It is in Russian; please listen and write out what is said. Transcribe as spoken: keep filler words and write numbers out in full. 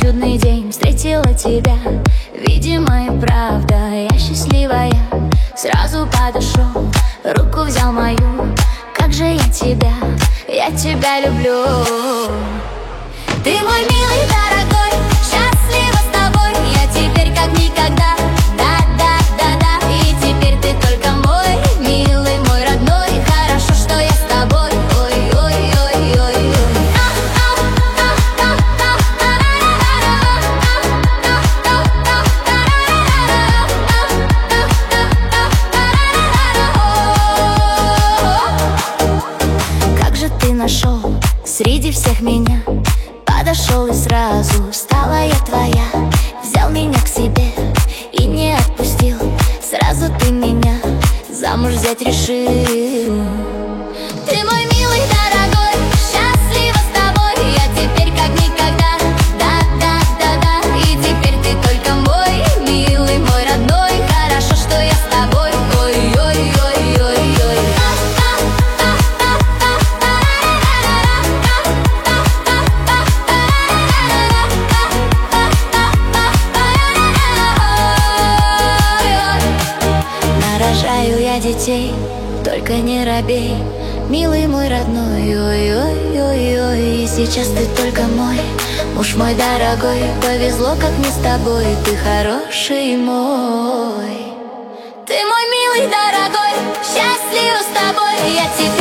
чудный день встретила тебя. Видимо и правда, я счастливая. Сразу подошел, руку взял мою. Как же я тебя, я тебя люблю. Ты мой милый, дорогой, счастлива с тобой. Я теперь как никогда, да-да-да-да. И теперь ты только мой, милый, мой родной. Хорошо, что я с тобой, ой-ой-ой-ой-ой. Как же ты нашел среди всех меня? Подошел и сразу стала я твоя. Взял меня к себе и не отпустил. Сразу ты меня замуж взять решил. Ты мой милый, дорогой, счастлива с тобой. Я теперь как никогда, да-да-да-да. И теперь ты только мой, милый, мой родной. Хорошо, что я с тобой, ой-ой-ой-ой-ой. Нарожаю я детей, только не робей, милый мой родной, ой-ой-ой-ой. И сейчас ты только мой, муж мой дорогой. Повезло, как мне с тобой, ты хороший мой. Ты мой милый, дорогой, счастлива с тобой. Я тебе